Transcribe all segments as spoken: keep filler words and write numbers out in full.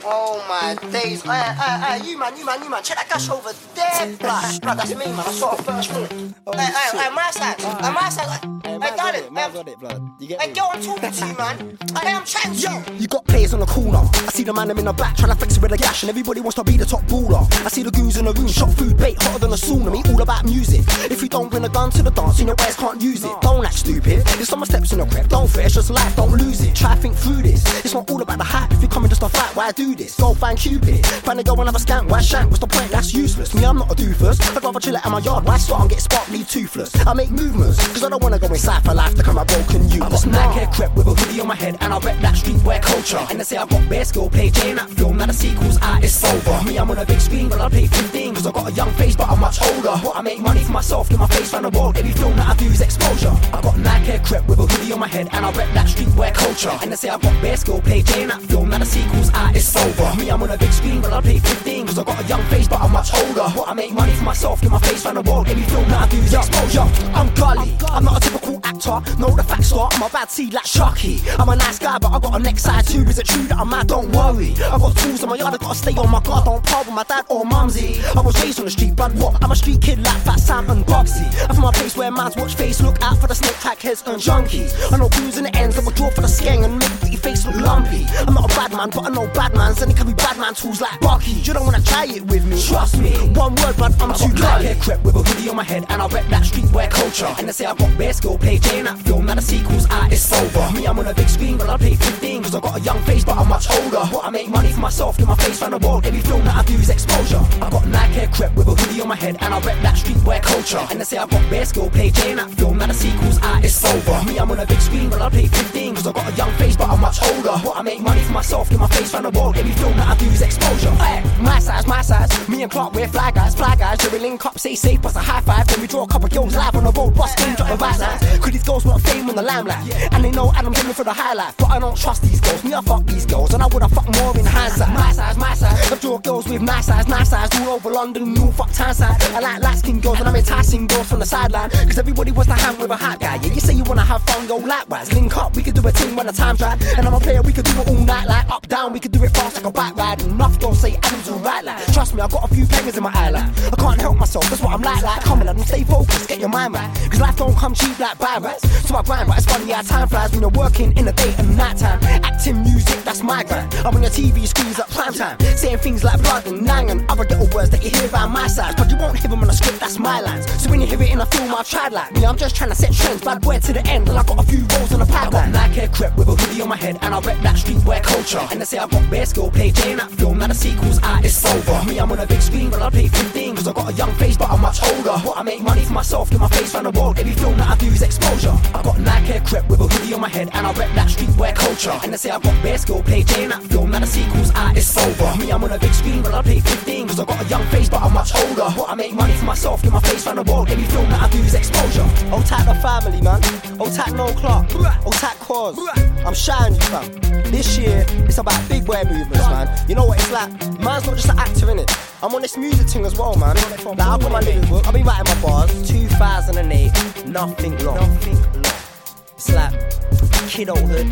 Oh my days. Hey, hey, hey, you man, you man, you man. Check that gush over there, bruh. Bruh, that's me, man. I saw it first thing. Hey, hey, hey, my side. Hey, my side. Hey, darling. Man's got it, blood. You get Hey, me? girl, I'm talking to you, man. Hey, I'm chatting to you. You got players on the corner. I see the man them in the back trying to flex it with a gash, and everybody wants to be the top baller. I see the goons in the room, shot food bait hotter than a sauna. Me all about music. If you don't bring a gun to the dance, you know guys can't use it. Don't act stupid. If someone steps in the crib, don't fret. It's just life. Don't lose it. Try to think through this. It's not all about the hype. If you're coming just to fight, why do this? Go find Cupid. Find a girl and have a skank. Why shank? What's the point? That's useless. Me, I'm not a doofus. I'd rather chill out in my yard. Why start and get spark, leave toothless? I make movements, cause I don't wanna go inside for life to come out broken you. I got Nike hair crepe with a hoodie on my head, and I rep that streetwear culture. And they say I got bare skill, play J in that film. Now the sequel's out, it's over. Me, I'm on a big screen, but I pay fifteen, cause I got a young face, but I'm much older. But I make money for myself, get my face round the world. Every film that I do is exposure. I got Nike hair crepe with a hoodie on my head, and I rep that streetwear culture. And they say I got bare skill, play J in that film. Now the sequel's out, it's over. Me, I'm on a big screen, but I pay fifteen, cause I got a young face, but I'm much older. But I make money for myself, get my face round the world. Every film that I do is exposure. I'm gully, I'm not a typical actor. No, the facts are, I'm a bad seed like Chucky. I'm a nice guy, but I got a neck side too. Is it true that I'm mad? Don't worry. I got tools in my yard, I gotta stay on my guard. Don't par with my dad or mumsy. I was raised on the street, but what? I'm a street kid like Fat Sam and Bugsy. I'm from a place where mans watch face, look out for the snake tag heads and junkies. I know goons in the ends that will draw for the skeng and make your face look lumpy. I'm not a bad man, but I know bad mans, and they can be bad man tools like Bucky. You don't wanna try it with me, trust me. One word, but I'm I too got hair crepe with a hoodie on my head, and I rep that streetwear culture. And they say I got bare skill, play J in that film. Now the sequel's out, it's over. Me, I'm on a big screen, but I pay fifteen, cause I got a young face, but I'm much older. But I make money for myself, get my face round the world. Every film that I do is exposure. I got Nike hair crepe with a hoodie on my head, and I rep that streetwear culture. And they say I got bare skill, play J in that film. Now the sequel's out, it's over. Me, I'm on a big screen, but I pay fifteen, cause I got a young face, but I'm much older. But I make money for myself, get my face round the world. Every film that I do is exposure. Hey, my size, my size. Me and Clark, we're fly guys, fly guys. So we link up, say safe, bust a high five. Then we draw a couple girls live on the road, bust game, drop the right lines. Cause these girls want fame in the limelight, and they know Adam's aiming for the highlight. But I don't trust these girls, me I fuck these girls, and I would've fucked more in hindsight. My size, my size. I draw girls with nice size, nice size. All over London, all fuck town side. I like light skin girls, and I'm enticing girls from the sideline. Cause everybody wants to hang with a hot guy. Yeah, you say you wanna have fun, go likewise. Link up, we could do a team when the time's right. And I'm a player, we could do it all night. Like up, down, we could do it fast like a bike ride. Enough girls say Adam's alright, like. Trust me, I got a few bangers in my eye, like. I can't help myself, that's what I'm like, like. Come on, and stay focused, get your mind right. Cause life don't come cheap like buy rats. So I grind, but it's funny how time flies when you're working in the day and night time. Acting music, that's my grind. I'm on your T V screens at prime time, saying things like blood and nang and other little words that you hear around my size. But you won't hear them on a script, that's my lines. So when you hear it in a film, I've tried like me. I'm just trying to set trends, bad boy to the end. And I got a few rolls on the pipeline. I got Nike hair crepe with a hoodie on my head, and I rep that streetwear culture. And they say I got bare skill, play J in that film. Now the sequel's out, it's over. Me, I'm on a big screen, but I pay fifteen, cause I got a young face, but I'm much older. But I make money for myself, get my face round the world. Every film that I do is exposure. I got Nike hair crepe with a hoodie on my head, and I rep that streetwear culture. And they say I got bare skill, play J in that film. Now the sequel's out, it's over. Me, I'm on a big screen, but I pay fifteen, cause I got a young face, but I'm much older. But I make money for myself, get my face round the world. Every film that I do is exposure. Old Tack the family, man. Old Tack no Clark. Old Tack cause. I'm shying you, fam. This year, it's about big boy movements, man. You know what it's like? Man's not just an actor, innit? I'm on this music thing as well, man. Like, I've got my lyric book, I've been writing my bars. two thousand eight, nothing long. Nothing long. It's like kidulthood,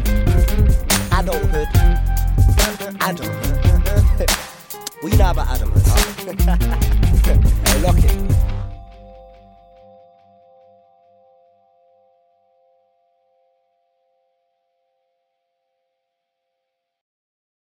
adulthood, adulthood. What you know about adulthood?